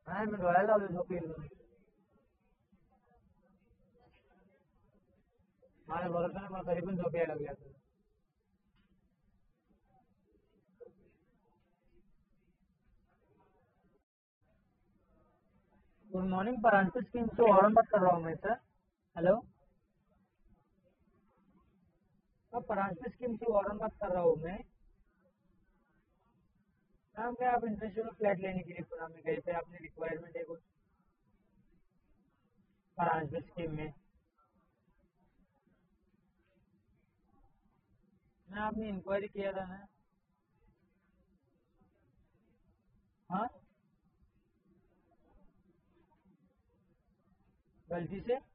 हाँ मैं रॉयल वाले जो पी लूँ हमारे भरोसे में करीबन 2 लग गया था। गुड मॉर्निंग फ्रांसिस किंग से वारन बात कर रहा हूँ मैं सर। हेलो। हाँ फ्रांसिस किंग से वारन बात कर रहा हूँ मैं। हाँ क्या आप इंटरेस्टेड हो फ्लैट लेने के लिए पूरा में कहीं पे आपने रिक्वायरमेंट है कुछ फ्रांसिस किंग में। मैं आपने इंक्वायरी किया था ना। हाँ गलती से